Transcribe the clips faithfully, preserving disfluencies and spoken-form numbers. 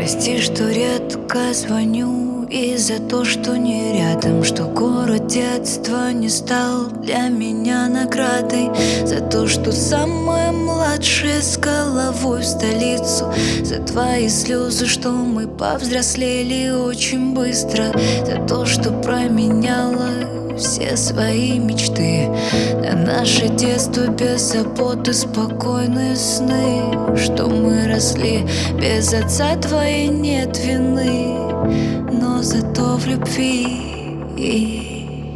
Прости, что редко звоню, и за то, что не рядом, что город детства не стал для меня наградой, за то, что самая младшая с головой в столицу, за твои слезы, что мы повзрослели очень быстро, за то, что променяла все свои мечты на наше детство без забот и спокойные сны, что мы росли без отца, твоей нет вины, но зато в любви.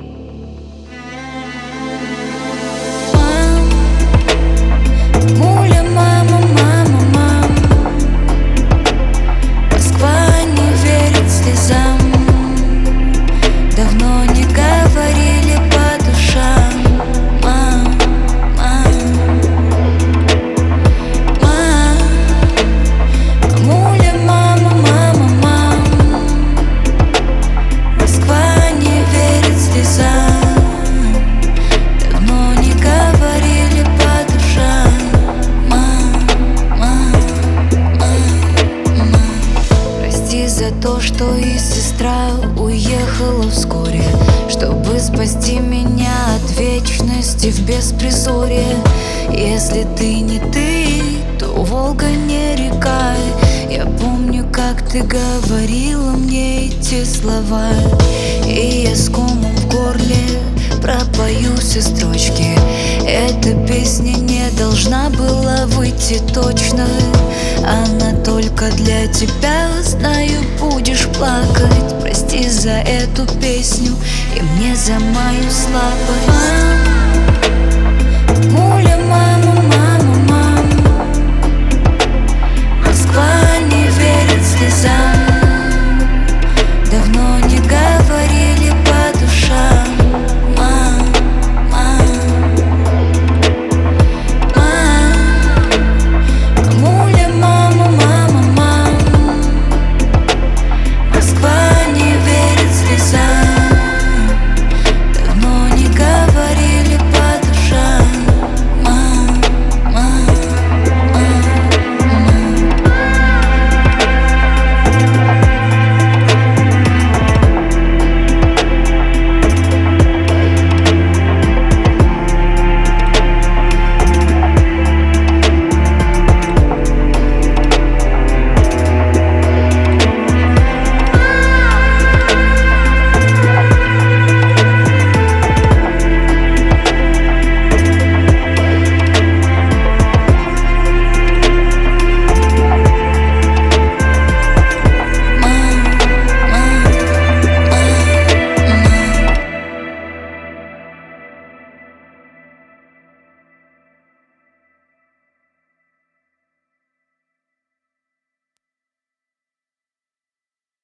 Мам, муля, мама, мама, мам, Москва не верит слезам, давно не говорили по душам. Мам, мам, мам, мамуля, мама, мама, мам, Москва не верит слезам, давно не говорили по душам. Мам, мам, мам, мам. Прости за то, что и сестра уехала вскоре, чтобы спасти меня от вечности в беспризорье. Если ты не ты, то Волга не река. Я помню, как ты говорила мне эти слова, и я с комом в горле пропою все строчки. Эта песня не должна была выйти точно, она только для тебя, знаю, будешь плакать. Прости за эту песню и мне за мою слабость.